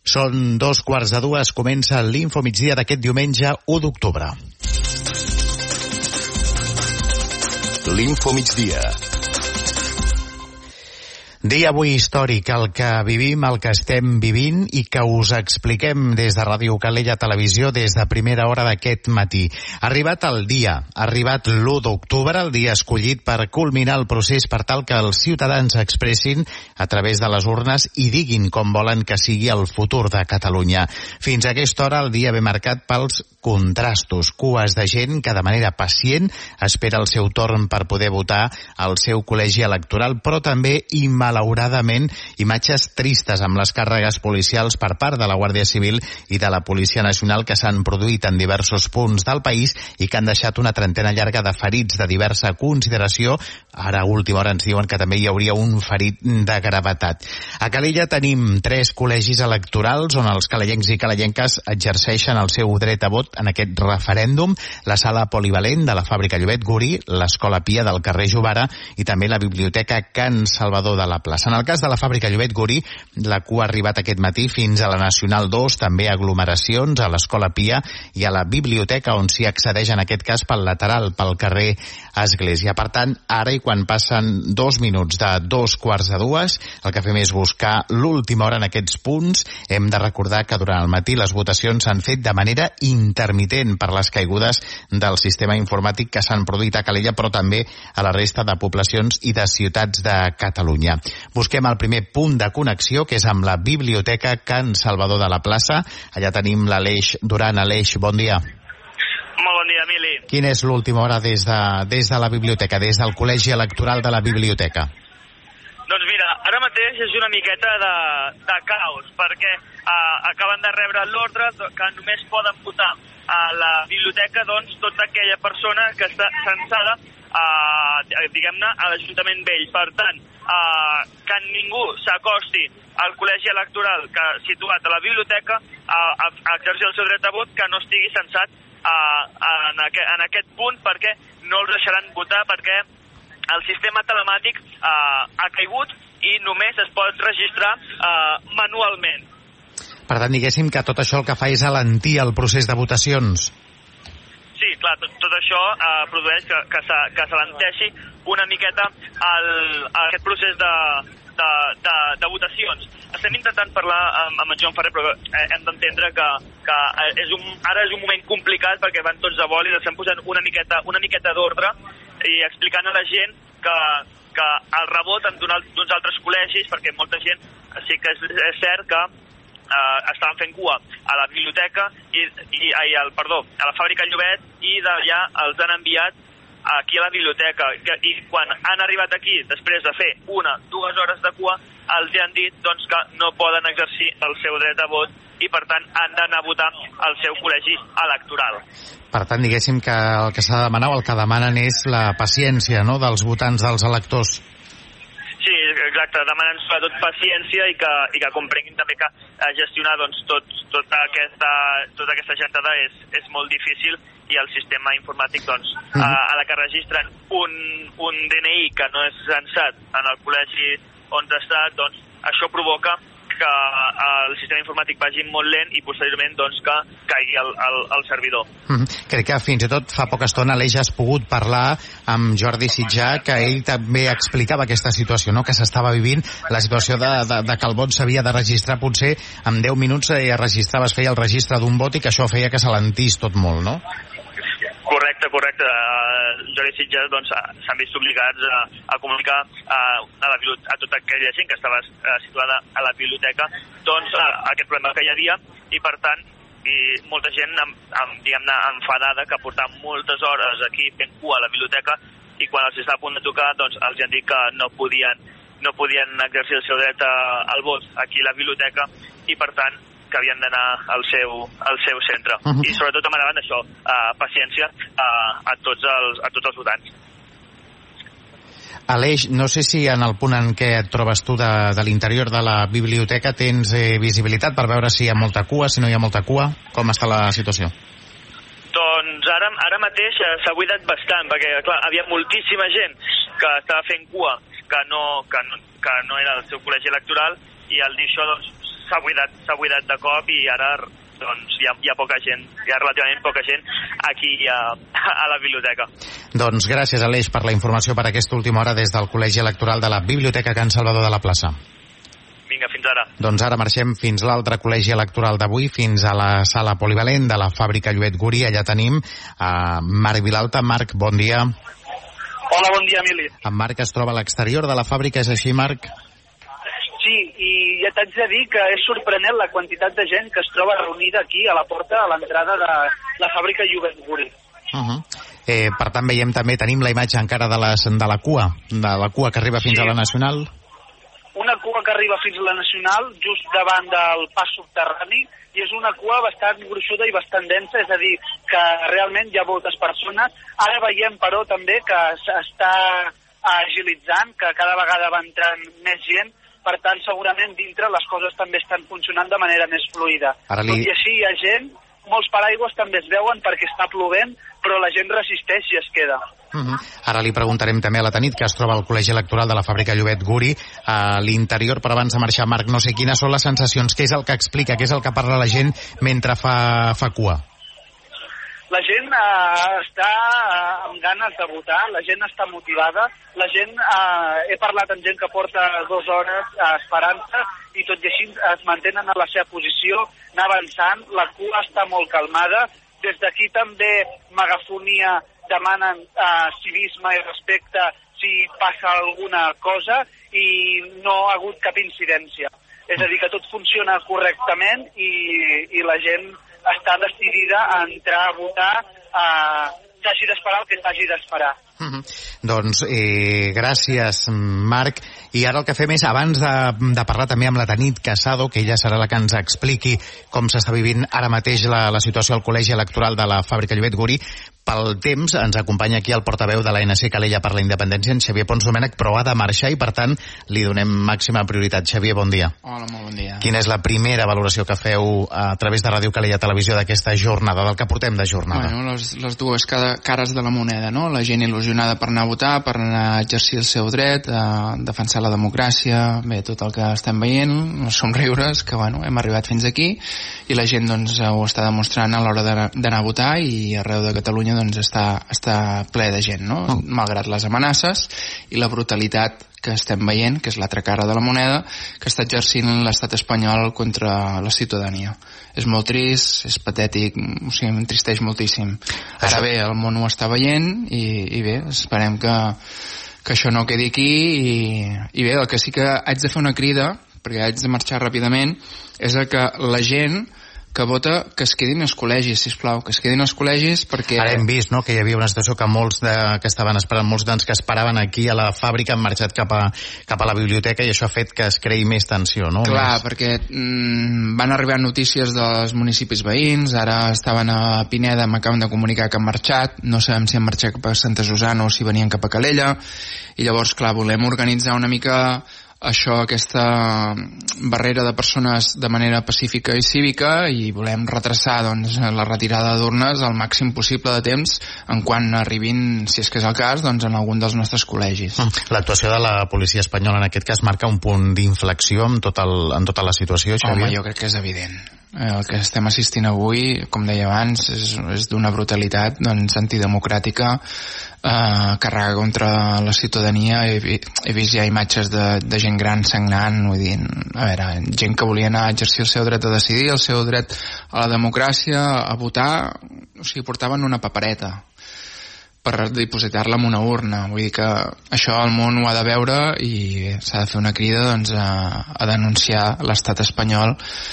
Són 2:15, comença l'Info Migdia d'aquest diumenge 1 d'octubre. L'Info Migdia. Dia avui històric, el que vivim, el que estem vivint i que us expliquem des de Ràdio Calella Televisió des de primera hora d'aquest matí. Ha arribat el dia, ha arribat l'1 d'octubre, el dia escollit per culminar el procés per tal que els ciutadans expressin a través de les urnes i diguin com volen que sigui el futur de Catalunya. Fins a aquesta hora el dia ve marcat pels contrastos, cues de gent que de manera pacient espera el seu torn per poder votar al seu col·legi electoral, però també malauradament imatges tristes amb les càrregues policials per part de la Guàrdia Civil i de la Policia Nacional que s'han produït en diversos punts del país i que han deixat una trentena llarga de ferits de diversa consideració. Ara a última hora ens diuen que també hi hauria un ferit de gravetat. A Calella tenim 3 col·legis electorals on els calellencs i calellenques exerceixen el seu dret a vot en aquest referèndum: la sala polivalent de la fàbrica Llobet Guri, l'Escola Pia del carrer Jovara i també la Biblioteca Can Salvador de la Plaça. En el cas de la fàbrica Llobet Guri, la cua ha arribat aquest matí fins a la Nacional 2, també aglomeracions a l'Escola Pia i a la Biblioteca, on s'hi accedeix en aquest cas pel lateral, pel carrer Església. Per tant, ara i quan passen 2 minuts de 2:15, el que fem és buscar l'última hora en aquests punts. Hem de recordar que durant el matí les votacions s'han fet de manera intermitent per les caigudes del sistema informàtic que s'han produït a Calella, però també a la resta de poblacions i de ciutats de Catalunya. Busquem el primer punt de connexió, que és amb la Biblioteca Can Salvador de la Plaça. Allà tenim l'Aleix Duran. Aleix, bon dia. Molt bon dia, Emili. Quina és l'última hora des de la biblioteca, des del Col·legi Electoral de la Biblioteca? Doncs mira, ara mateix és una miqueta de caos, perquè acaben de rebre l'ordre que només poden votar a la biblioteca tota aquella persona que està censada diguem-ne, a l'Ajuntament Vell. Per tant, que ningú s'acosti al col·legi electoral que situat a la biblioteca a exercir el seu dret a vot, que no estigui censat en aquest punt, perquè no els deixaran votar, perquè el sistema telemàtic ha caigut i només es pot registrar manualment. Per tant, diguéssim que tot això el que fa és alentir el procés de votacions. Sí, clar, tot això produeix que s'alenteixi una miqueta aquest procés de votacions. Estem intentant parlar amb en Joan Ferrer, però hem d'entendre que ara és un moment complicat perquè van tots de vol i estem posant una miqueta d'ordre i explicant a la gent que el rebot d'uns altres col·legis, perquè molta gent sí que és cert que estaven fent cua a la biblioteca a la fàbrica Llobet, i d'allà els han enviat aquí a la biblioteca, i quan han arribat aquí després de fer 1-2 hores de cua els han dit que no poden exercir el seu dret a vot i per tant han d'anar a votar al seu col·legi electoral. Per tant, diguéssim que el que s'ha de demanar o el que demanen és la paciència, no?, dels votants, dels electors. Sí, exacte, demanen sobretot paciència i que comprenguin també que gestionar tota aquesta gentada és molt difícil, i el sistema informàtic a la que registren un DNI que no és censat en el col·legi on està, això provoca que el sistema informàtic vagi molt lent i posteriorment que caigui el servidor. Crec que fins i tot fa poca estona l'Eix has pogut parlar amb Jordi Sitjà, que ell també explicava aquesta situació, no?, que s'estava vivint, la situació de que el vot s'havia de registrar potser en 10 minuts feia el registre d'un vot i que això feia que s'alentís tot molt, no? Correcte. Jordi Sitges s'han vist obligats a comunicar a tota aquella gent que estava situada a la biblioteca aquest problema que hi havia, i per tant molta gent diguem-ne enfadada, que portava moltes hores aquí fent cua a la biblioteca, i quan els estava a punt de tocar els han dit que no podien exercir el seu dret al vot aquí a la biblioteca, i per tant que havien d'anar al seu centre. I sobretot demanaven això, paciència a tots els votants. Aleix, no sé si en el punt en què et trobes tu de l'interior de la biblioteca tens visibilitat per veure si hi ha molta cua, si no hi ha molta cua. Com està la situació? Doncs ara mateix s'ha buidat bastant, perquè clar, havia moltíssima gent que estava fent cua, que no era el seu col·legi electoral, i al dir això s'ha buidat de cop i ara doncs hi ha poca gent, hi ha relativament poca gent aquí a la biblioteca. Doncs gràcies, Aleix, per la informació per aquesta última hora des del Col·legi Electoral de la Biblioteca Can Salvador de la Plaça. Vinga, fins ara. Doncs ara marxem fins l'altre col·legi electoral d'avui, fins a la sala polivalent de la fàbrica Lluet Guri. Allà tenim Marc Vilalta. Marc, bon dia. Hola, bon dia, Emili. En Marc es troba a l'exterior de la fàbrica, és així, Marc? Sí, i ja t'haig de dir que és sorprenent la quantitat de gent que es troba reunida aquí a la porta, a l'entrada de la fàbrica Lluet Guri. Per tant, veiem també, tenim la imatge encara de la cua que arriba fins a la Nacional. Una cua que arriba fins a la Nacional, just davant del pas subterrani, i és una cua bastant gruixuda i bastant densa, és a dir, que realment hi ha moltes persones. Ara veiem, però, també que s'està agilitzant, que cada vegada va entrant més gent, per tant, segurament dintre les coses també estan funcionant de manera més fluida. Tot i així hi ha gent, molts paraigües també es veuen perquè està plovent, però la gent resisteix i es queda. Ara li preguntarem també a la Tanit, que es troba al Col·legi Electoral de la fàbrica Lluet Guri, a l'interior, però abans de marxar, Marc, no sé quines són les sensacions, què és el que explica, què és el que parla la gent mentre fa cua? La gent està amb ganes de votar, la gent està motivada, la gent, he parlat amb gent que porta 2 hores esperant-se i tot i així es mantenen a la seva posició, anar avançant, la cua està molt calmada, des d'aquí també megafonia demanen civisme i respecte si passa alguna cosa i no ha hagut cap incidència. És a dir, que tot funciona correctament i la gent està decidida a entrar a votar, s'hagi d'esperar el que s'hagi d'esperar. Doncs gràcies, Marc. I ara el que fem és, abans de parlar també amb la Tanit Casado, que ella serà la que ens expliqui com s'està vivint ara mateix la situació al Col·legi Electoral de la fàbrica Lluet Guri, pel temps ens acompanya aquí el portaveu de l'ANC Calella per la Independència, en Xavier Pons Domènech, però ha de marxar i per tant li donem màxima prioritat. Xavier, bon dia. Hola, molt bon dia. Quina és la primera valoració que feu a través de Ràdio Calella Televisió d'aquesta jornada, del que portem de jornada? Bueno, les dues cares de la moneda, no? La gent il·lusionada per anar a votar, per anar a exercir el seu dret, a defensar la democràcia, bé, tot el que estem veient, els somriures, que bueno, hem arribat fins aquí, i la gent doncs ho està demostrant a l'hora d'anar a votar, i arreu de Catalunya doncs està ple de gent, no? Malgrat les amenaces i la brutalitat que estem veient, que és l'altra cara de la moneda, que està exercint l'estat espanyol contra la ciutadania. És molt trist, és patètic, o sigui, m'entristeix moltíssim. Ara bé, el món ho està veient i bé, esperem que això no quedi aquí i bé, el que sí que haig de fer una crida, perquè haig de marxar ràpidament, és que la gent que vota, que es quedin als col·legis, sisplau, que es quedin als col·legis perquè... Ara hem vist, no?, que hi havia una situació que que estaven esperant, molts d'ans que esperaven aquí a la fàbrica han marxat cap a la biblioteca i això ha fet que es creï més tensió, no? Clar, perquè van arribar notícies dels municipis veïns, ara estaven a Pineda, m'acaben de comunicar que han marxat, no sabem si han marxat cap a Santa Susana o si venien cap a Calella, i llavors, clar, volem organitzar una mica això, aquesta barrera de persones de manera pacífica i cívica, i volem retrasar doncs, la retirada d'urnes al màxim possible de temps en quan arribin, si és que és el cas, doncs, en algun dels nostres col·legis. L'actuació de la policia espanyola en aquest cas marca un punt d'inflexió en tota la situació, Xavier? Home, jo crec que és evident. El que estem assistint avui, com deia abans, és d'una brutalitat doncs, antidemocràtica, carrega contra la ciutadania. He vist ja imatges de gent gran sagnant, vull dir, a veure, gent que volia anar a exercir el seu dret a decidir, el seu dret a la democràcia, a votar, o sigui, portaven una papereta per dipositar-la en una urna. Vull dir que això el món ho ha de veure i s'ha de fer una crida doncs, a denunciar l'estat espanyol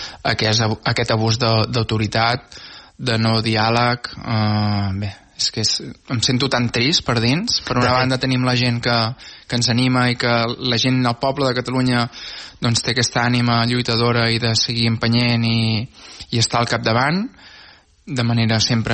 aquest abús d'autoritat, de no diàleg. Bé, és que em sento tan trist per dins. Per una banda tenim la gent que ens anima i que la gent, el poble de Catalunya doncs, té aquesta ànima lluitadora i de seguir empenyent i estar al capdavant, de manera sempre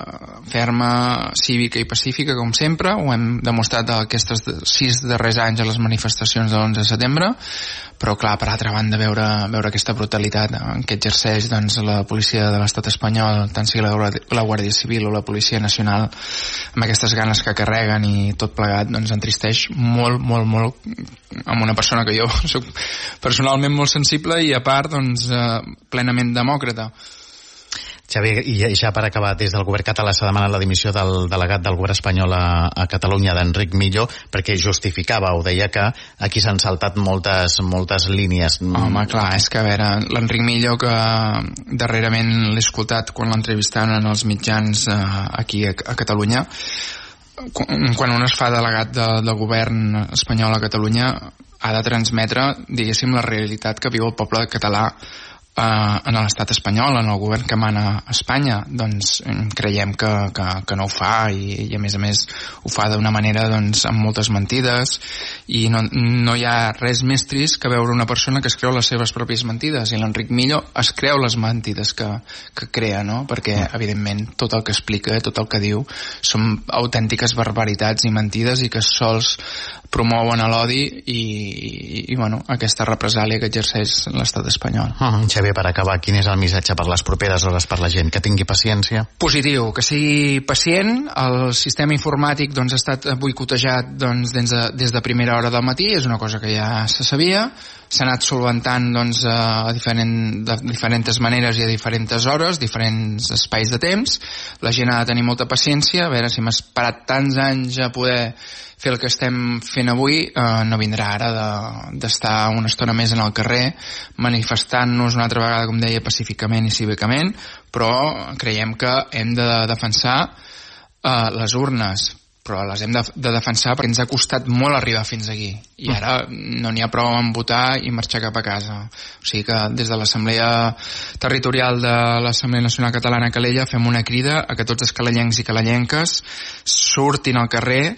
ferma, cívica i pacífica, com sempre. Ho hem demostrat aquests 6 darrers anys a les manifestacions de l'11 de setembre, però clar, per altra banda, veure aquesta brutalitat que exerceix doncs, la policia de l'estat espanyol, tant sigui la Guàrdia Civil o la Policia Nacional, amb aquestes ganes que carreguen i tot plegat, doncs entristeix molt, molt, molt, amb una persona que jo soc personalment molt sensible i a part doncs, plenament demòcrata. Xavier, i ja per acabar, des del govern català s'ha demanat la dimissió del delegat del govern espanyol a Catalunya, d'Enric Millo, perquè justificava o deia que aquí s'han saltat moltes línies. Home, clar, és que a veure, l'Enric Millo, que darrerament l'he escoltat quan l'entrevistaven en els mitjans aquí a Catalunya, quan un es fa delegat del govern espanyol a Catalunya ha de transmetre, diguéssim, la realitat que viu el poble català en l'estat espanyol, en el govern que mana a Espanya. Doncs creiem que no ho fa i a més ho fa d'una manera doncs, amb moltes mentides, i no hi ha res més trist que veure una persona que es creu les seves pròpies mentides, i l'Enric Millo es creu les mentides que crea, no? Perquè evidentment tot el que explica, tot el que diu són autèntiques barbaritats i mentides, i que sols promouen l'odi i bueno, aquesta represàlia que exerceix l'estat espanyol. Xavier, per acabar, quin és el missatge per les properes hores per la gent? Que tingui paciència? Positiu, que sigui pacient. El sistema informàtic doncs, ha estat boicotejat doncs, des de primera hora del matí, és una cosa que ja se sabia. S'ha anat solventant doncs, de diferents maneres i a diferents hores, diferents espais de temps. La gent ha de tenir molta paciència. A veure, si hem esperat tants anys a poder fer el que estem fent avui, no vindrà ara d'estar una estona més en el carrer manifestant-nos una altra vegada, com deia, pacíficament i cívicament, però creiem que hem de defensar les urnes, però les hem de defensar perquè ens ha costat molt arribar fins aquí, i ara no n'hi ha prou en votar i marxar cap a casa. O sigui que des de l'Assemblea Territorial de l'Assemblea Nacional Catalana a Calella fem una crida a que tots els calellencs i calellenques surtin al carrer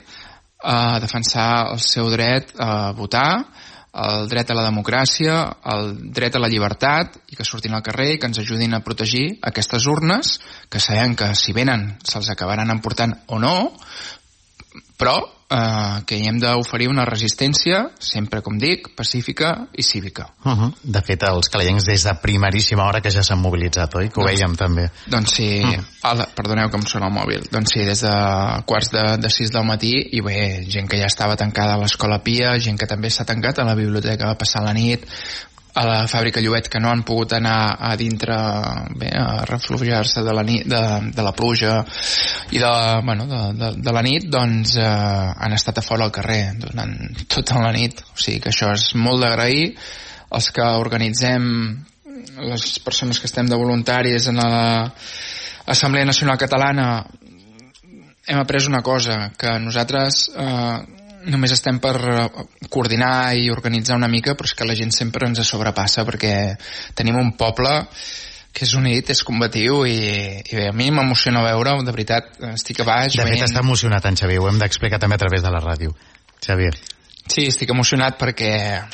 a defensar el seu dret a votar, el dret a la democràcia, el dret a la llibertat, i que surtin al carrer i que ens ajudin a protegir aquestes urnes, que sabem que si venen se'ls acabaran emportant o no, però que hi hem d'oferir una resistència, sempre, com dic, pacífica i cívica. De fet, els calellencs des de primeríssima hora que ja s'han mobilitzat, oi? Que ho veiem també. Doncs sí, perdoneu que em sona el mòbil. Doncs sí, des de quarts de 6 del matí, i bé, gent que ja estava tancada a l'Escola Pia, gent que també s'ha tancat a la biblioteca a passar la nit, a la fàbrica Llobet, que no han pogut anar a dintre a refugiar-se de la nit, de la pluja i de la nit, doncs han estat a fora al carrer durant tota la nit. O sigui que això és molt d'agrair. Els que organitzem, les persones que estem de voluntaris en l'Assemblea Nacional Catalana, hem après una cosa, que nosaltres només estem per coordinar i organitzar una mica, però és que la gent sempre ens sobrepassa, perquè tenim un poble que és unit, és combatiu, i bé, a mi m'emociona veure, de veritat, estic a baix. De fet, està emocionat en Xavier, ho hem d'explicar també a través de la ràdio. Xavier. Sí, estic emocionat perquè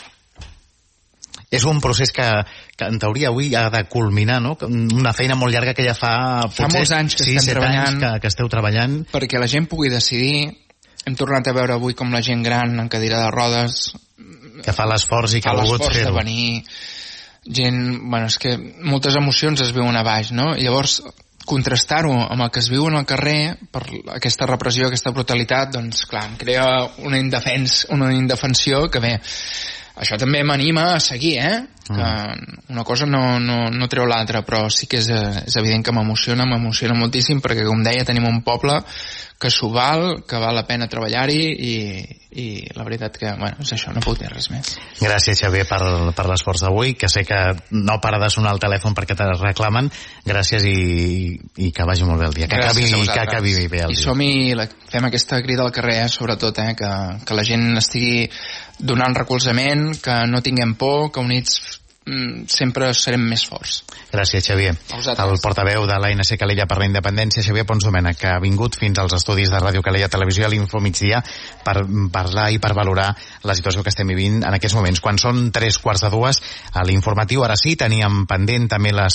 és un procés que en teoria avui ha de culminar, no? Una feina molt llarga que ja fa molts anys que estem treballant, que esteu treballant, perquè la gent pugui decidir. Hem tornat a veure avui com la gent gran en cadira de rodes que fa l'esforç i que ha volgut fer-ho, de venir, gent, bueno, és que moltes emocions es viuen a baix, no? I llavors contrastar-ho amb el que es viu en el carrer per aquesta repressió, aquesta brutalitat, doncs clar, em crea una indefensió que bé, això també m'anima a seguir, que una cosa no treu l'altra, però sí que és evident que m'emociona moltíssim, perquè com deia, tenim un poble que s'ho val, que val la pena treballar-hi, i la veritat que, bueno, és això, no puc dir res més. Gràcies, Xavier, per l'esforç d'avui, que sé que no para de sonar el telèfon perquè te reclamen. Gràcies i que vagi molt bé el dia, que acabi bé el dia. I fem aquesta crida al carrer, sobretot, que la gent estigui donant recolzament, que no tinguem por, que units sempre serem més forts. Gràcies, Xavier. El portaveu de l'ANC Calella per la Independència, Xavier Pons Domènech, que ha vingut fins als estudis de Ràdio Calella Televisió a l'Info Migdia per parlar i per valorar la situació que estem vivint en aquests moments. Quan són 3:45 a l'informatiu, ara sí, teníem pendent també la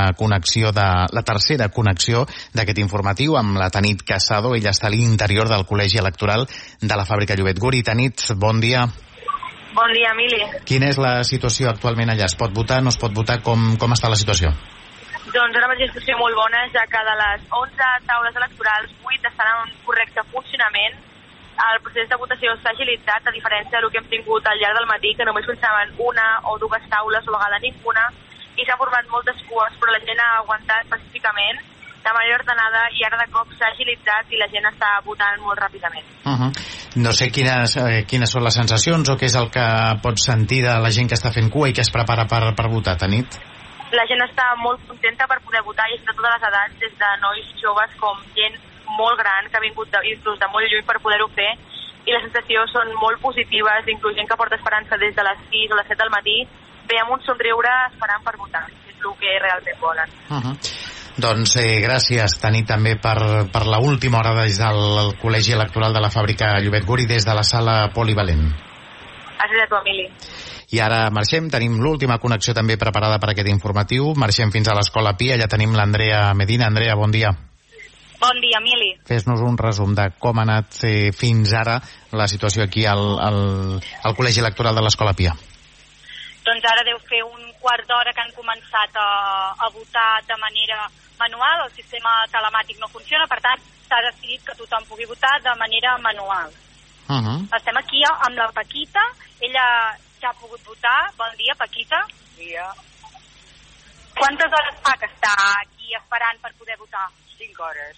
tercera connexió d'aquest informatiu amb la Tanit Casado. Ella està a l'interior del Col·legi Electoral de la Fàbrica Llobet Guri. Tanit, bon dia. Bon dia, Emili. Quina és la situació actualment allà? Es pot votar, no es pot votar? Com està la situació? Doncs ara mateix situació molt bona, ja que de les 11 taules electorals, 8 estan en un correcte funcionament. El procés de votació s'ha agilitzat, a diferència del que hem tingut al llarg del matí, que només funcionaven una o dues taules, o a vegades ninguna, i s'han format moltes cues, però la gent ha aguantat pacíficament, de manera ordenada, i ara de cop s'ha agilitzat i la gent està votant molt ràpidament. No sé quines són les sensacions o què és el que pots sentir de la gent que està fent cua i que es prepara per votar, Tanit? La gent està molt contenta per poder votar, i de totes les edats, des de nois joves com gent molt gran que ha vingut inclús de molt lluny per poder-ho fer, i les sensacions són molt positives, inclús gent que porta esperança des de les 6 o les 7 del matí, ve amb un somriure esperant per votar, és el que realment volen. Doncs gràcies, Tanit, també per la última hora des del Col·legi Electoral de la Fàbrica Llobet Guri, des de la sala polivalent. Gràcies a tu, Emili. I ara marxem, tenim l'última connexió també preparada per aquest informatiu. Marxem fins a l'Escola Pia, allà tenim l'Andrea Medina. Andrea, bon dia. Bon dia, Emili. Fes-nos un resum de com ha anat fins ara la situació aquí al Col·legi Electoral de l'Escola Pia. Doncs ara deu fer un quart d'hora que han començat a votar de manera manual. El sistema telemàtic no funciona, per tant, s'ha decidit que tothom pugui votar de manera manual. Estem aquí amb la Paquita. Ella ja ha pogut votar. Bon dia, Paquita. Bon dia. Quantes hores fa que està aquí esperant per poder votar? 5 hores.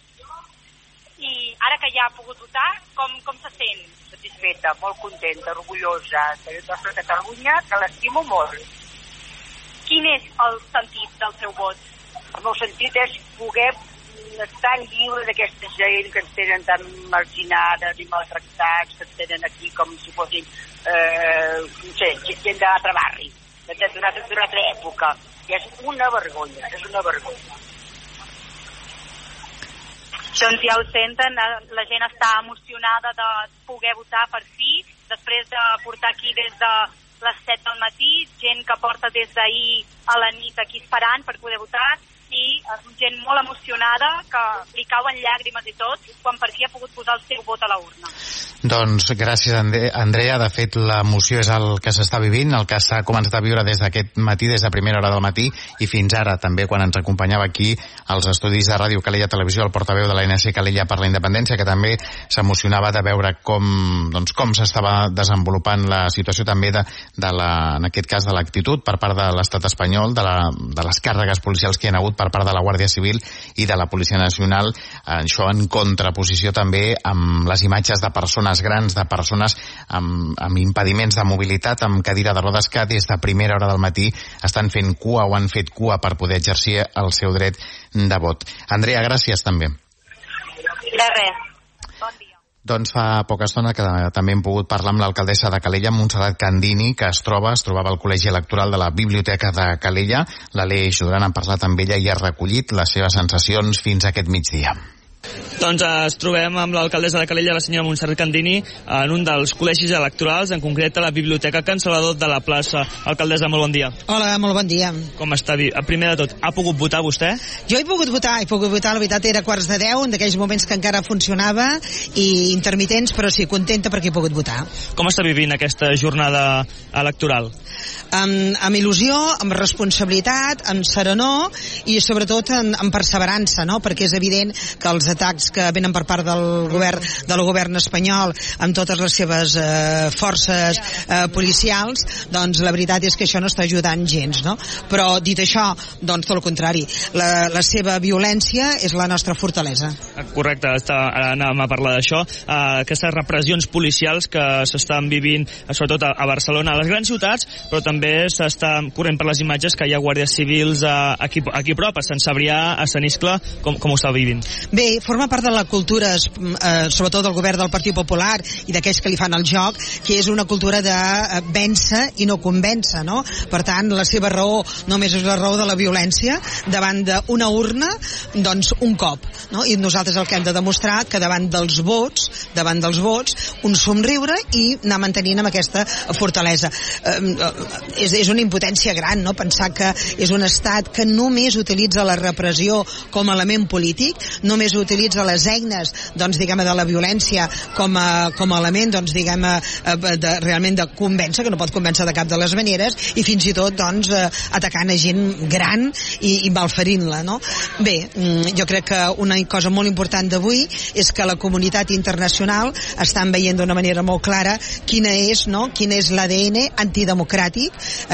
I ara que ja ha pogut votar, com se sent? Satisfeta, molt contenta, orgullosa de la nostra Catalunya, que l'estimo molt. Quin és el sentit del seu vot? El meu sentit és poder estar lliure d'aquesta gent que ens tenen tan marginades i maltractats, que ens tenen aquí com si fossin, no sé, gent d'altre barri, d'una altra època. I és una vergonya, és una vergonya. Doncs ja ho senten, la gent està emocionada de poder votar per fi, després de portar aquí des de les 7 del matí, gent que porta des d'ahir a la nit aquí esperant per poder votar, i gent molt emocionada que li cauen llàgrimes i tot quan per fi ha pogut posar el seu vot a la urna. Doncs gràcies, Andrea. De fet, l'emoció és el que s'està vivint, el que s'ha començat a viure des d'aquest matí, des de primera hora del matí, i fins ara també quan ens acompanyava aquí als estudis de Ràdio Calella Televisió el portaveu de l'ANC Calella per la Independència, que també s'emocionava de veure com s'estava desenvolupant la situació també en aquest cas de l'actitud per part de l'estat espanyol, de les càrregues policials que hi ha hagut per part de la Guàrdia Civil i de la Policia Nacional, això en contraposició també amb les imatges de persones grans, de persones amb impediments de mobilitat, amb cadira de rodes, que des de primera hora del matí estan fent cua o han fet cua per poder exercir el seu dret de vot. Andrea, gràcies també. De res. Bon dia. Doncs fa poca estona que també hem pogut parlar amb l'alcaldessa de Calella, Montserrat Candini, que es trobava al Col·legi Electoral de la Biblioteca de Calella. L'Aleix Duran ha parlat amb ella i ha recollit les seves sensacions fins a aquest migdia. Doncs ens trobem amb l'alcaldessa de Calella, la senyora Montserrat Candini, en un dels col·legis electorals, en concret a la Biblioteca Can Salvador de la plaça. Alcaldessa, molt bon dia. Hola, molt bon dia. Com està? Primer de tot, ha pogut votar vostè? Jo he pogut votar, la veritat era 9:45, en aquells moments que encara funcionava, i intermitents, però sí, contenta perquè he pogut votar. Com està vivint aquesta jornada electoral? Amb il·lusió, amb responsabilitat, amb serenor i sobretot amb perseverança, no? Perquè és evident que els atacs que venen per part del govern espanyol amb totes les seves forces policials, doncs la veritat és que això no està ajudant gens, no? Però dit això, doncs tot el contrari, la seva violència és la nostra fortalesa. Correcte, ara anàvem a parlar d'això, aquestes repressions policials que s'estan vivint sobretot a Barcelona, a les grans ciutats, però també s'està corrent per les imatges que hi ha guàrdies civils aquí a prop, a Sant Cebrià, a Sant Iscle. Com ho està vivint? Bé, forma part part de la cultura, sobretot del govern del Partit Popular i d'aquells que li fan el joc, que és una cultura de vèncer i no convèncer, no? Per tant, la seva raó només és la raó de la violència davant d'una urna, doncs un cop, no? I nosaltres el que hem de demostrar que davant dels vots, un somriure i anar mantenint amb aquesta fortalesa. És una impotència gran, no? Pensar que és un estat que només utilitza la repressió com a element polític, només utilitza les eines, doncs, diguem, de la violència com a element, doncs, diguem, realment de convèncer, que no pot convèncer de cap de les maneres, i fins i tot, doncs, atacant a gent gran i malferint-la, no? Bé, jo crec que una cosa molt important d'avui és que la comunitat internacional estan veient d'una manera molt clara quin és l'ADN antidemocràtic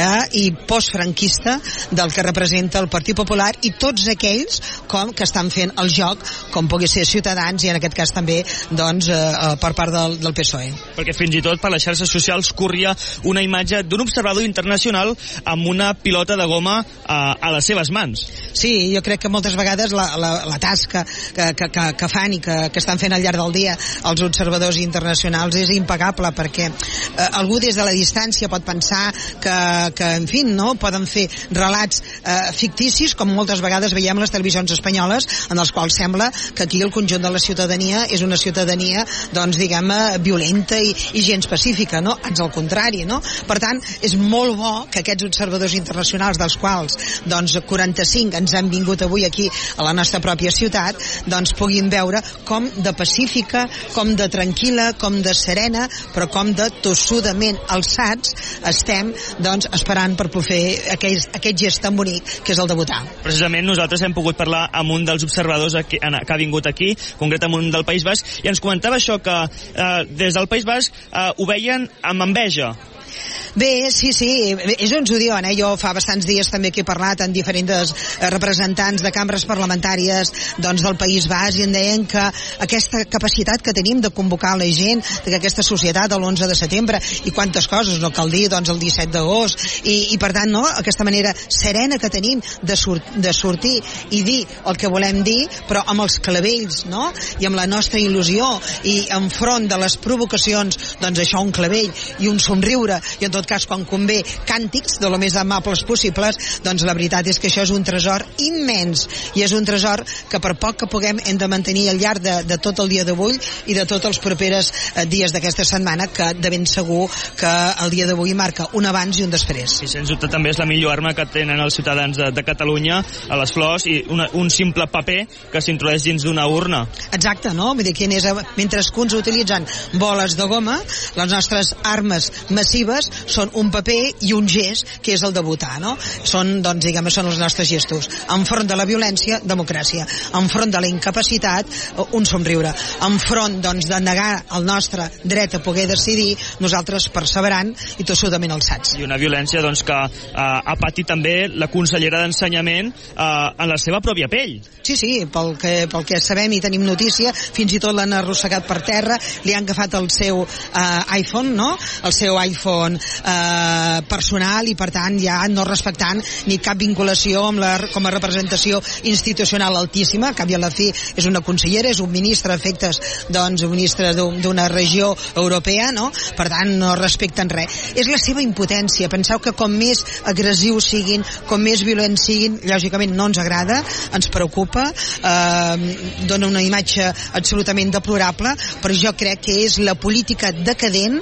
i postfranquista del que representa el Partit Popular i tots aquells que estan fent el joc, com pugui ser Ciutadans i en aquest cas també doncs, per part del PSOE. Perquè fins i tot per les xarxes socials corria una imatge d'un observador internacional amb una pilota de goma a les seves mans. Sí, jo crec que moltes vegades la tasca que fan i que estan fent al llarg del dia els observadors internacionals és impecable, perquè algú des de la distància pot pensar que en fi, no? Poden fer relats ficticis, com moltes vegades veiem les televisions espanyoles, en els quals sembla que aquí el conjunt de la ciutadania és una ciutadania, doncs, diguem, violenta i gens pacífica, no? Ans al contrari, no? Per tant, és molt bo que aquests observadors internacionals, dels quals, doncs, 45 ens han vingut avui aquí a la nostra pròpia ciutat, doncs puguin veure com de pacífica, com de tranquil·la, com de serena, però com de tossudament alçats estem, doncs, esperant per fer aquest gest tan bonic que és el de votar. Precisament nosaltres hem pogut parlar amb un dels observadors que ha vingut aquí, concretament un del País Basc, i ens comentava això, que des del País Basc ho veien amb enveja. Bé, sí, ells ens ho diuen, jo fa bastants dies també que he parlat amb diferents representants de cambres parlamentàries doncs, del País Basc, i em deien que aquesta capacitat que tenim de convocar la gent, que aquesta societat l'11 de setembre, i quantes coses, no cal dir, doncs el 17 d'agost, i per tant, no, aquesta manera serena que tenim de sortir i dir el que volem dir, però amb els clavells, no?, i amb la nostra il·lusió, i enfront de les provocacions, doncs això, un clavell i un somriure, i en tot cas quan convé càntics de lo més amables possibles, doncs la veritat és que això és un tresor immens, i és un tresor que per poc que puguem hem de mantenir al llarg de tot el dia d'avui i de tots els propers dies d'aquesta setmana, que de ben segur que el dia d'avui marca un abans i un després. I sens dubte també és la millor arma que tenen els ciutadans de Catalunya, a les flors, i un simple paper que s'introdueix dins d'una urna. Exacte, no? Vull dir, mentre que uns utilitzen boles de goma, les nostres armes massives són un paper i un gest, que és el de votar, no? Són, doncs, diguem, són els nostres gestos. Enfront de la violència, democràcia. Enfront de la incapacitat, un somriure. Enfront, doncs, de negar el nostre dret a poder decidir, nosaltres perseverant i tossudament alçats. I una violència, doncs, que ha patit també la consellera d'Ensenyament en la seva pròpia pell. Sí, pel que sabem i tenim notícia, fins i tot l'han arrossegat per terra, li han agafat el seu iPhone, no? El seu iPhone personal, i per tant ja no respectant ni cap vinculació com a representació institucional altíssima. A cap i a la fi és una consellera, és un ministre a efectes, doncs un ministre d'una regió europea, no? Per tant no respecten res. És la seva impotència. Penseu que com més agressius siguin, com més violents siguin, lògicament no ens agrada, ens preocupa, dona una imatge absolutament deplorable, però jo crec que és la política decadent,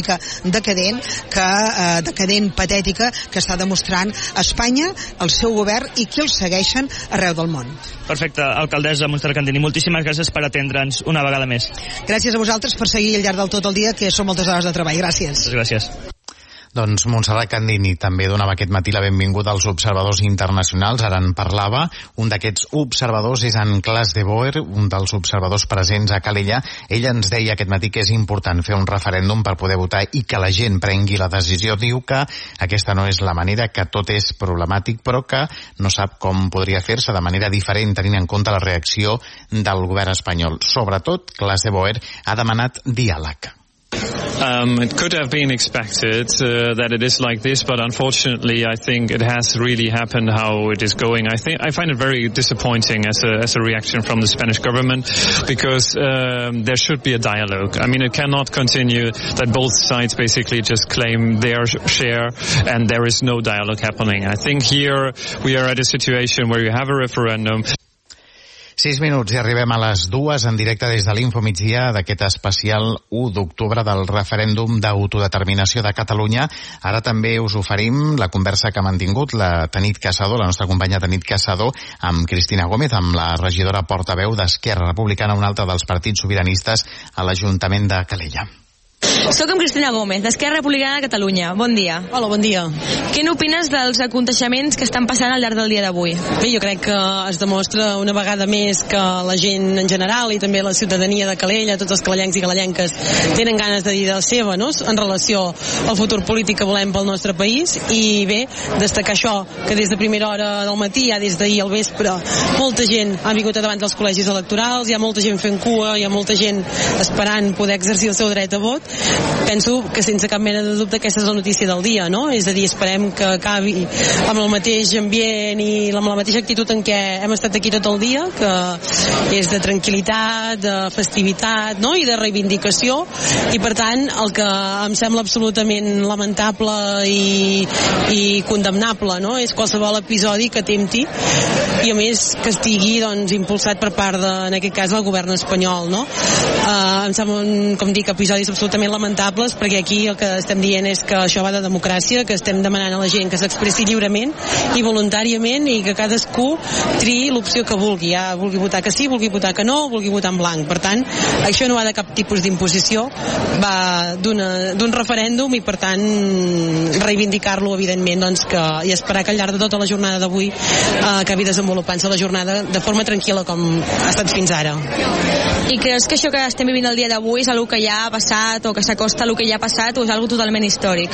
decadent, patètica, que està demostrant Espanya, el seu govern i qui els segueixen arreu del món. Perfecte, alcaldessa Montserrat Candini, moltíssimes gràcies per atendre'ns una vegada més. Gràcies a vosaltres per seguir al llarg del tot el dia, que són moltes hores de treball. Gràcies. Gràcies. Doncs Montserrat Candini també donava aquest matí la benvinguda als observadors internacionals. Ara en parlava. Un d'aquests observadors és en Klaas de Boer, un dels observadors presents a Calella. Ell ens deia aquest matí que és important fer un referèndum per poder votar i que la gent prengui la decisió. Diu que aquesta no és la manera, que tot és problemàtic, però que no sap com podria fer-se de manera diferent tenint en compte la reacció del govern espanyol. Sobretot, Klaas de Boer ha demanat diàleg. It could have been expected that it is like this, but unfortunately, I think it has really happened how it is going. I find it very disappointing as a reaction from the Spanish government, because there should be a dialogue. I mean, it cannot continue that both sides basically just claim their share and there is no dialogue happening. I think here we are at a situation where you have a referendum. 6 minuts i arribem a les 2 en directe des de l'Info Migdia d'aquest especial 1 d'octubre del referèndum d'autodeterminació de Catalunya. Ara també us oferim la conversa que ha mantingut la Tanit Casado, la nostra companya Tanit Casado, amb Cristina Gómez, amb la regidora portaveu d'Esquerra Republicana, un altre dels partits sobiranistes a l'Ajuntament de Calella. Soc amb Cristina Gómez, d'Esquerra Republicana de Catalunya. Bon dia. Hola, bon dia. Què n'opines dels aconteixements que estan passant al llarg del dia d'avui? Bé, jo crec que es demostra una vegada més que la gent en general i també la ciutadania de Calella, tots els calellencs i calellenques, tenen ganes de dir de la seva, no?, en relació al futur polític que volem pel nostre país. I bé, destacar això, que des de primera hora del matí, ja des d'ahir al vespre, molta gent ha vingut davant dels col·legis electorals, hi ha molta gent fent cua, hi ha molta gent esperant poder exercir el seu dret a vot. Penso que sense cap mena de dubte aquesta és la notícia del dia, no? És a dir, esperem que acabi amb el mateix ambient i amb la mateixa actitud en què hem estat aquí tot el dia, que és de tranquil·litat, de festivitat, no?, i de reivindicació. I per tant, el que em sembla absolutament lamentable i condemnable, no?, és qualsevol episodi que tempti i a més que estigui, doncs, impulsat per part de, en aquest cas, del govern espanyol, no? Em semblen, com dic, episodis absolutament lamentables, perquè aquí el que estem dient és que això va de democràcia, que estem demanant a la gent que s'expressi lliurement i voluntàriament i que cadascú triï l'opció que vulgui, ja vulgui votar que sí, vulgui votar que no, vulgui votar en blanc. Per tant, això no va de cap tipus d'imposició, va d'un referèndum i per tant reivindicar-lo evidentment, doncs, i esperar que al llarg de tota la jornada d'avui acabi desenvolupant-se la jornada de forma tranquil·la com ha estat fins ara. I creus que això que estem vivint el dia d'avui és una que ja ha passat o que s'acosta a lo que ja ha passat o és algo totalment històric?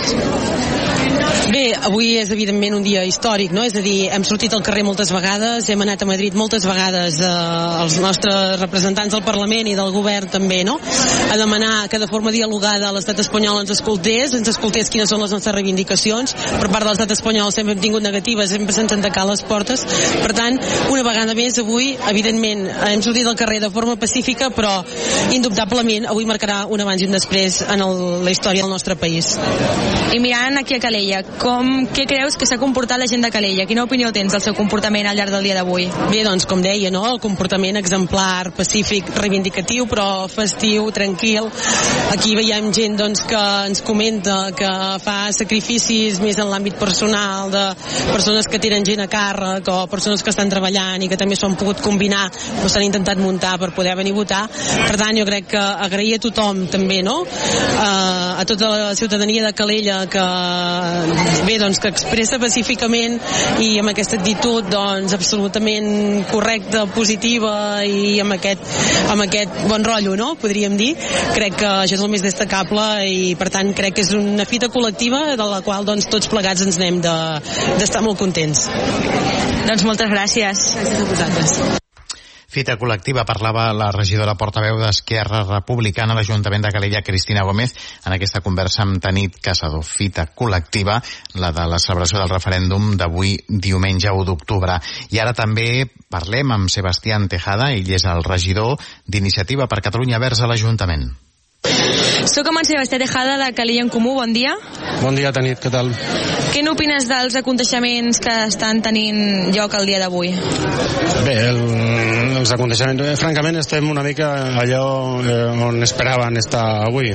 Bé, avui és evidentment un dia històric, no? És a dir, hem sortit al carrer moltes vegades, hem anat a Madrid moltes vegades, els nostres representants del Parlament i del govern també, no?, a demanar que de forma dialogada l'estat espanyol ens escoltés quines són les nostres reivindicacions. Per part de l'estat espanyol sempre hem tingut negatives, sempre se'ns han tancat les portes. Per tant, una vegada més avui, evidentment, hem sortit al carrer de forma pacífica, però indubtablement avui marcarà un abans i un després en la història del nostre país. I mirant aquí a Calella, què creus que s'ha comportat la gent de Calella? Quina opinió tens del seu comportament al llarg del dia d'avui? Bé, doncs, com deia, no?, el comportament exemplar, pacífic, reivindicatiu, però festiu, tranquil. Aquí veiem gent, doncs, que ens comenta que fa sacrificis més en l'àmbit personal, de persones que tenen gent a càrrec o persones que estan treballant i que també s'ho han pogut combinar, o s'han intentat muntar per poder venir a votar. Per tant, jo crec que agrair a tothom també, no?, a tota la ciutadania de Calella que bé, doncs, que expressa pacíficament i amb aquesta actitud, doncs, absolutament correcta, positiva i amb aquest bon rotllo, no?, podríem dir. Crec que això és el més destacable i per tant crec que és una fita col·lectiva de la qual, doncs, tots plegats ens n'hem d'estar molt contents. Doncs moltes gràcies. Gràcies a vosaltres. Fita col·lectiva, parlava la regidora portaveu d'Esquerra Republicana a l'Ajuntament de Calella, Cristina Gómez, en aquesta conversa amb Tanit Casado. Fita col·lectiva, la de la celebració del referèndum d'avui, diumenge 1 d'octubre. I ara també parlem amb Sebastián Tejada, ell és el regidor d'Iniciativa per Catalunya Verds a l'Ajuntament. Soc amb en Sebastián Tejada de Calella en Comú, bon dia. Bon dia, Tanit, què tal? Què n'opines dels aconteixements que estan tenint lloc el dia d'avui? Bé, els aconteixements, francament estem una mica allò on esperaven estar avui,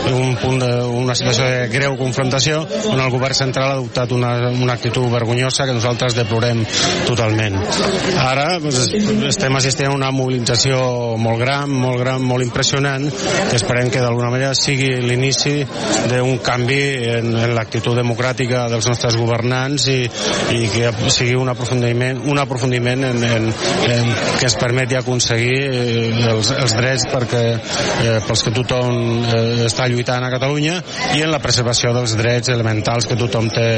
una situació de greu confrontació on el govern central ha adoptat una actitud vergonyosa que nosaltres deplorem totalment. Ara estem assistint a una mobilització molt gran, molt impressionant, que esperem que d'alguna manera sigui l'inici d'un canvi en l'actitud democràtica dels nostres governants i que sigui un aprofundiment en que es permeti aconseguir els drets pels que tothom està lluitant a Catalunya i en la preservació dels drets elementals que tothom té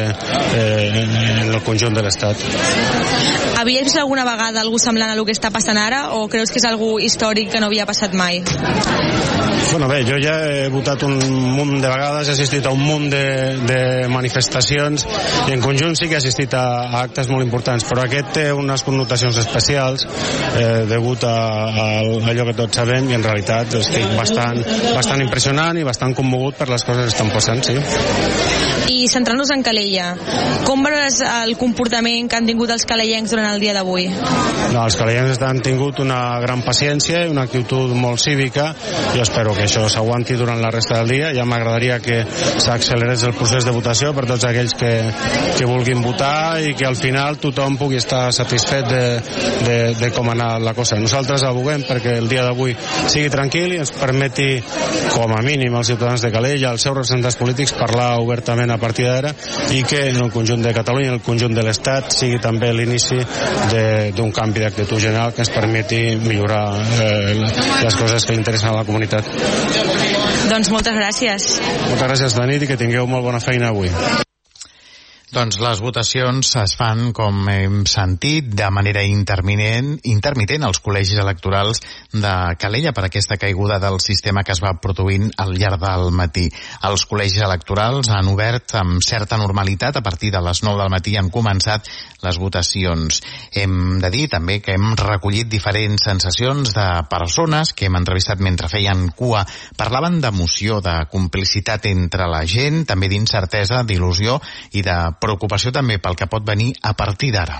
en el conjunt de l'Estat. Havies vist alguna vegada algú semblant a el que està passant ara o creus que és algú històric que no havia passat mai? Bueno, bé, jo ja he votat un munt de vegades, he assistit a un munt de manifestacions i en conjunt sí que he assistit a actes molt importants, però aquest té unes connotacions especials degut a allò que tots sabem, i en realitat estic bastant impressionant i bastant commogut per les coses que estan passant, sí. I centrant-nos en Calella, com veuràs el comportament que han tingut els calellencs durant el dia d'avui? No, els calellencs han tingut una gran paciència i una actitud molt cívica. Jo espero que això s'aguanti durant la resta del dia. Ja m'agradaria que s'accelerés el procés de votació per tots aquells que vulguin votar i que al final tothom pugui estar satisfet de com ha anat la cosa. Nosaltres aboguem perquè el dia d'avui sigui tranquil i ens permeti, com a mínim, als ciutadans de Calella, als seus representants polítics, parlar obertament a partir d'ara, i que en el conjunt de Catalunya, en el conjunt de l'Estat, sigui també l'inici d'un canvi d'actitud general que ens permeti millorar les coses que li interessen a la comunitat. Doncs moltes gràcies. Moltes gràcies, de nit, i que tingueu molt bona feina avui. Doncs les votacions es fan, com hem sentit, de manera intermitent als col·legis electorals de Calella per aquesta caiguda del sistema que es va produint al llarg del matí. Els col·legis electorals han obert amb certa normalitat. A partir de les 9 del matí han començat les votacions. Hem de dir també que hem recollit diferents sensacions de persones que hem entrevistat mentre feien cua. Parlaven d'emoció, de complicitat entre la gent, també d'incertesa, d'il·lusió i de preocupació també pel que pot venir a partir d'ara.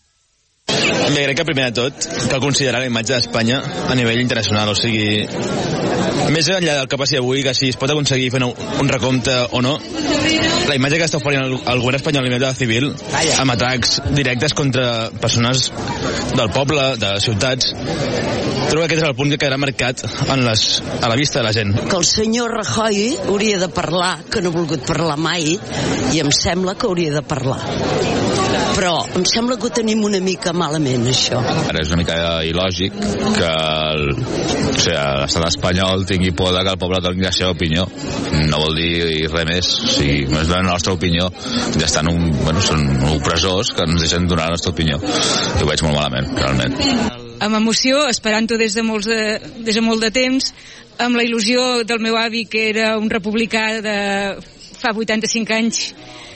Bé, crec que primer de tot cal considerar la imatge d'Espanya a nivell internacional, o sigui, més enllà del que passi avui, que si es pot aconseguir fer un recompte o no, la imatge que està oferint el govern espanyol a nivell de la civil, amb atacs directes contra persones del poble, de les ciutats, trobo que aquest és el punt que quedarà marcat a la vista de la gent. Que el senyor Rajoy hauria de parlar, que no ha volgut parlar mai, i em sembla que hauria de parlar. Però em sembla que ho tenim una mica malament, això. Ara és una mica il·lògic que l'estat espanyol tingui por que el poble doni la seva opinió. No vol dir res més. O sigui, no és la nostra opinió. Ja estan són opressors que ens deixen donar la nostra opinió. I ho veig molt malament, realment. Amb emoció, esperant-ho des de molt de temps, amb la il·lusió del meu avi, que era un republicà de fa 85 anys,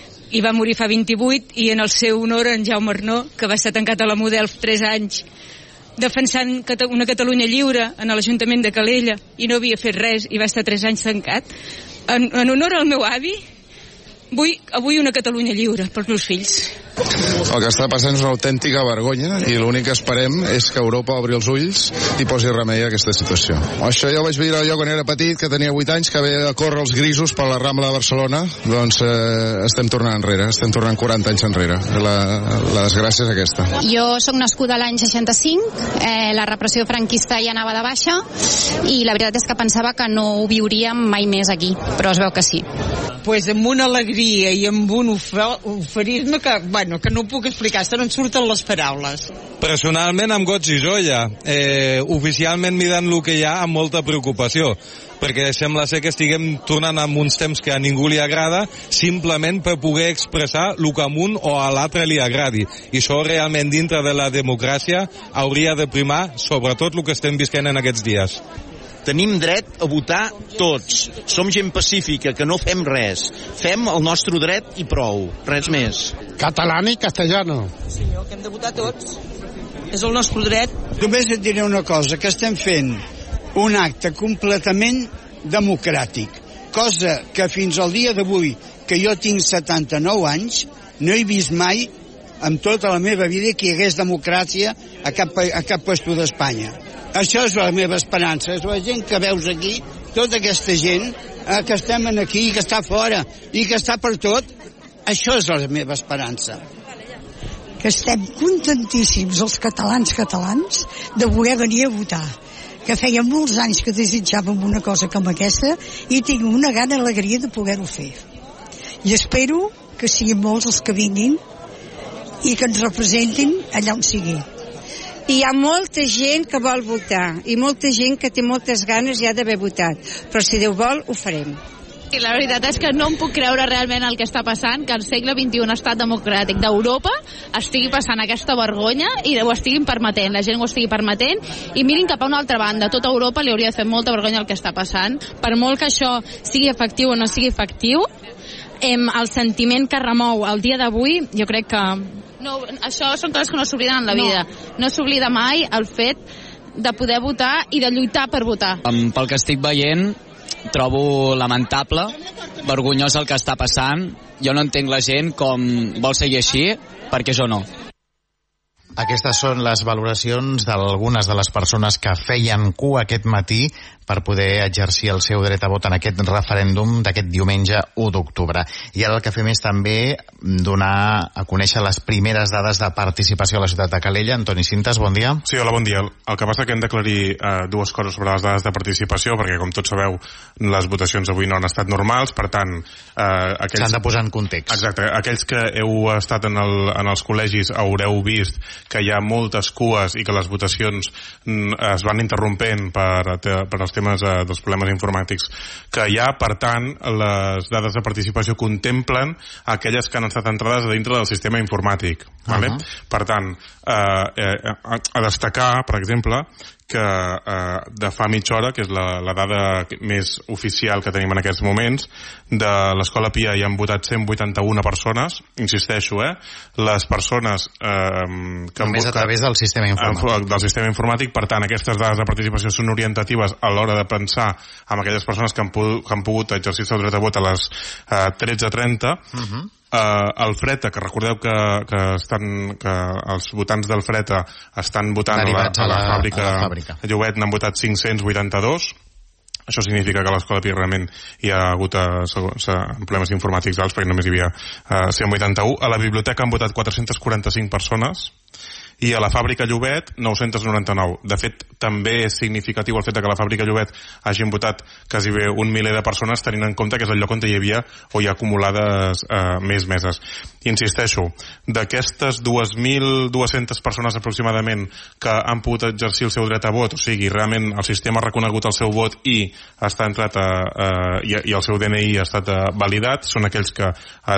i va morir fa 28, i en el seu honor en Jaume Arnó, que va estar tancat a la Model 3 anys defensant una Catalunya lliure en l'Ajuntament de Calella, i no havia fet res i va estar 3 anys tancat. En honor al meu avi, vull avui una Catalunya lliure pels meus fills. El que està passant és una autèntica vergonya i l'únic que esperem és que Europa obri els ulls i posi remei a aquesta situació. Això ja ho vaig veure jo quan era petit, que tenia 8 anys, que ve a córrer els grisos per la Rambla de Barcelona. Doncs estem tornant enrere, estem tornant 40 anys enrere. La desgràcia és aquesta. Jo sóc nascuda l'any 65, la repressió franquista ja anava de baixa i la veritat és que pensava que no ho viuríem mai més aquí, però es veu que sí. Pues amb una alegria i amb un oferisme que no puc explicar, no en surten les paraules. Personalment amb goig i joia, oficialment mirant el que hi ha amb molta preocupació, perquè sembla ser que estiguem tornant amb uns temps que a ningú li agrada, simplement per poder expressar el que a un o a l'altre li agradi. I això realment dintre de la democràcia hauria de primar sobretot el que estem visquent en aquests dies. Tenim dret a votar tots. Som gent pacífica, que no fem res. Fem el nostre dret i prou. Res més. Català i castellano. Senyor, que hem de votar tots. És el nostre dret. Només et diré una cosa, que estem fent un acte completament democràtic. Cosa que fins al dia d'avui, que jo tinc 79 anys, no he vist mai en tota la meva vida que hi hagués democràcia a cap puesto d'Espanya. Això és la meva esperança, és la gent que veus aquí, tota aquesta gent que estem aquí, que està fora i que està per tot, això és la meva esperança. Que estem contentíssims els catalans de voler venir a votar, que feia molts anys que desitjàvem una cosa com aquesta i tinc una gran alegria de poder-ho fer. I espero que siguin molts els que vinguin i que ens representin allà on sigui. Hi ha molta gent que vol votar i molta gent que té moltes ganes ja d'haver votat, però si Déu vol ho farem. I la veritat és que no em puc creure realment el que està passant, que al segle XXI estat democràtic d'Europa estigui passant aquesta vergonya i ho estiguin permetent, la gent ho estigui permetent, i mirin cap a una altra banda. Tota Europa li hauria de fer molta vergonya el que està passant. Per molt que això sigui efectiu o no sigui efectiu, el sentiment que remou el dia d'avui, jo crec que... No, això són coses que no s'obliden en la vida. No s'oblida mai el fet de poder votar i de lluitar per votar. Pel que estic veient, trobo lamentable, vergonyós el que està passant. Jo no entenc la gent com vol seguir així, perquè jo no. Aquestes són les valoracions d'algunes de les persones que feien cua aquest matí per poder exercir el seu dret a vot en aquest referèndum d'aquest diumenge 1 d'octubre. I ara el que fem és també donar a conèixer les primeres dades de participació a la ciutat de Calella. Antoni Cintas, bon dia. Sí, hola, bon dia. El que passa que hem d'aclarir dues coses sobre les dades de participació, perquè, com tots sabeu, les votacions avui no han estat normals, per tant... S'han de posar en context. Exacte. Aquells que heu estat en els col·legis haureu vist que hi ha moltes cues i que les votacions es van interrompent per els temes dels problemes informàtics que hi ha. Per tant, les dades de participació contemplen aquelles que han estat entrades a dintre del sistema informàtic. Vale? Per tant, a destacar, per exemple, que de fa mitja hora, que és la dada més oficial que tenim en aquests moments, de l'Escola Pia hi han votat 181 persones, insisteixo, les persones que només a través del sistema informàtic. Per tant, aquestes dades de participació són orientatives a l'hora de pensar en aquelles persones que han pogut exercir el seu dret a vot a les 13:30. El FRETA, que recordeu que els votants del FRETA estan votant a la fàbrica Llobet, n'han votat 582. Això significa que a l'Escola Pia realment hi ha hagut problemes informàtics alts, perquè només hi havia 181. A la biblioteca han votat 445 persones i a la fàbrica Llobet 999. De fet, també és significatiu el fet que a la fàbrica Llobet hagin votat quasi bé 1 miler de persones, tenint en compte que és el lloc on hi havia o hi ha acumulades més meses. Insisteixo, d'aquestes 2.200 persones aproximadament que han pogut exercir el seu dret a vot, o sigui, realment el sistema ha reconegut el seu vot i està entrat i el seu DNI ha estat validat, són aquells que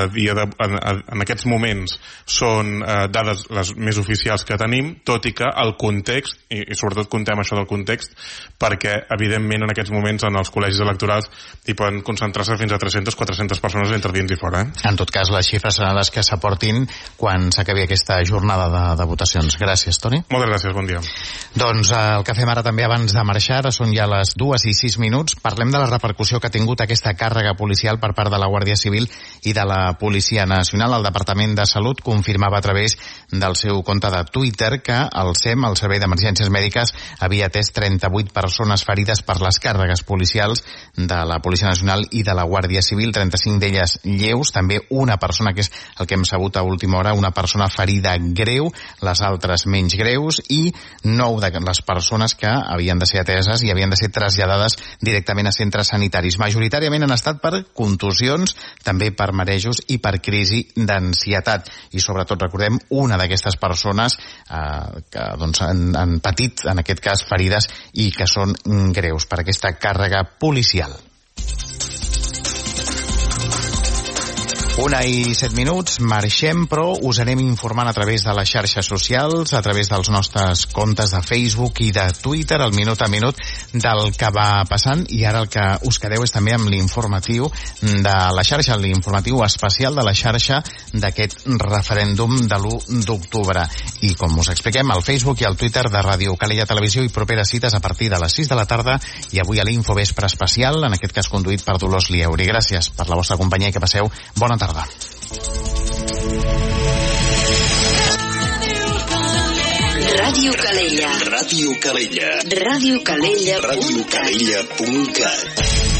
en aquests moments són dades les més oficials que tenim, tot i que el context, i sobretot contem això del context, perquè evidentment en aquests moments en els col·legis electorals hi poden concentrar-se fins a 300-400 persones entre dins i fora. En tot cas, les xifres seran les que s'aportin quan s'acabi aquesta jornada de votacions. Gràcies, Toni. Moltes gràcies, bon dia. Doncs el que fem ara també abans de marxar, ara són ja les 2:06, parlem de la repercussió que ha tingut aquesta càrrega policial per part de la Guàrdia Civil i de la Policia Nacional. El Departament de Salut confirmava a través del seu compte de Twitter que el SEM, el Servei d'Emergències Mèdiques, havia atès 38 persones ferides per les càrregues policials de la Policia Nacional i de la Guàrdia Civil, 35 d'elles lleus, també una persona, que és el que hem sabut a última hora, una persona ferida greu, les altres menys greus, i 9 de les persones que havien de ser ateses i havien de ser traslladades directament a centres sanitaris. Majoritàriament han estat per contusions, també per marejos i per crisi d'ansietat. I sobretot, recordem, una d'aquestes persones que doncs, han patit, en aquest cas, ferides i que són greus per aquesta càrrega policial. 1:07, marxem, però us anem informant a través de les xarxes socials, a través dels nostres comptes de Facebook i de Twitter, al minut a minut del que va passant, i ara el que us quedeu és també amb l'informatiu de la xarxa, l'informatiu especial de la xarxa d'aquest referèndum de l'1 d'octubre. I com us expliquem, al Facebook i al Twitter de Ràdio Calella Televisió, i properes cites a partir de les 6 de la tarda, i avui a l'Infovespre especial, en aquest cas conduït per Dolors Lieuri. Gràcies per la vostra companyia i que passeu bona tarda. Ràdio Calella. Ràdio Calella. Ràdio Calella. Ràdio Calella.cat